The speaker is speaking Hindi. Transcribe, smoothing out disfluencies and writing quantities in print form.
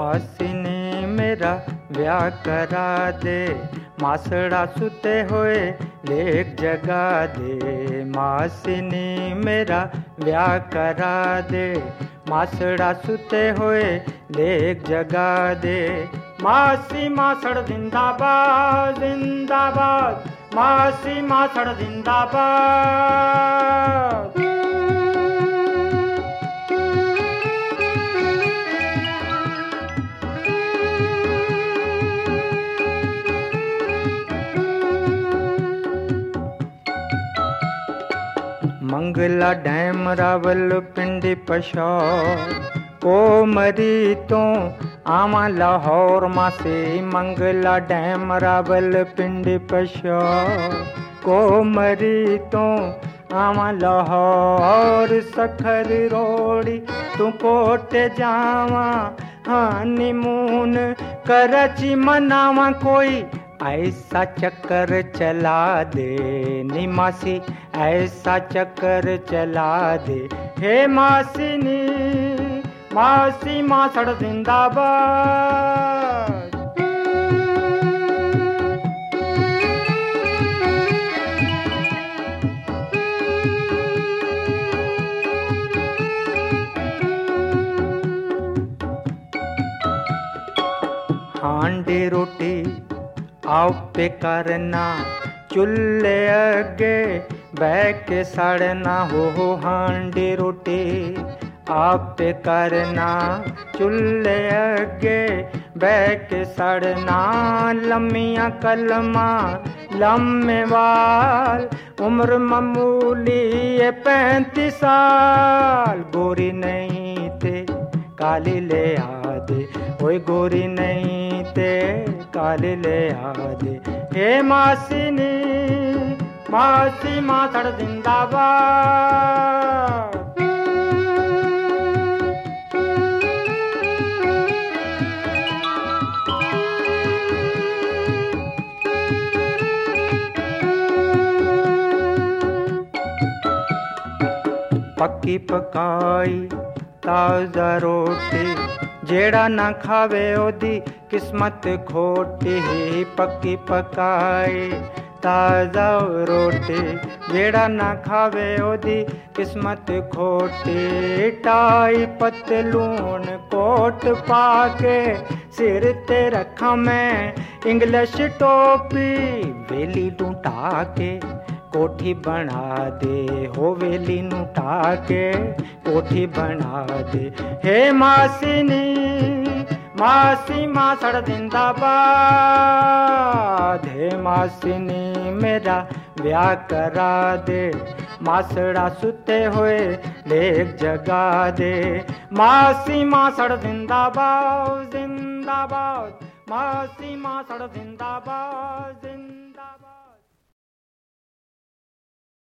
मासी ने मेरा ब्याह करा दे, मासड़ा सुते होए लेक जगा दे। मासी ने मेरा ब्याह करा दे, मासड़ा सुते होए लेक जगा दे। मासी मासड़ जिंदाबाद जिंदाबाद, मासी मासड़ जिंदाबाद। मंगला डैम रावलपिंडी पशौर, को मरी तो आवा लाहौर मासी। मंगला डैम रावलपिंडी पशौर, को मरी तो आवा लाहौर। सखर रोड़ी तू कोट जावा, हनीमून कराची मनावा। कोई ऐसा चक्कर चला दे नी मासी, ऐसा चक्कर चला दे। हे मासी नी मासी मासड़ जिंदाबाद। हांडी रोटी आप पे करना, चूल्हे अगे बैठ के सड़ना। हो हांडी रोटी आप पे करना, चूल्हे अगे बैठ के सड़ना। लम्मियाँ कलमा लम्बे वाल, उम्र मामूली 35 साल। गोरी नहीं थे काली ले आदे, कोई गोरी नहीं थे काली ले आदे। हे मासी नी मासी मासड़ जिंदाबाद। पक्की पकाई ताजा रोटी, जेड़ा ना खावे ओदी किस्मत खोटी। पक्की पकाई ताजा रोटी, जेड़ा ना खावे ओदी किस्मत खोटी। टाई पतलून कोट पाके सिर ते रखा मैं इंग्लिश टोपी। वेली टूटा के कोठी बना दे, हो वेली नुटा के कोठी बना दे। हे मासी नी मासी मासड़ जिंदाबाद। हे मासी नी मेरा ब्याह करा दे, मासड़ा सुते हुए लेक जगा दे। मासी मासड़ जिंदाबाद जिंदाबाद, मासी मासड़ जिंदाबाद जिंदाबाद।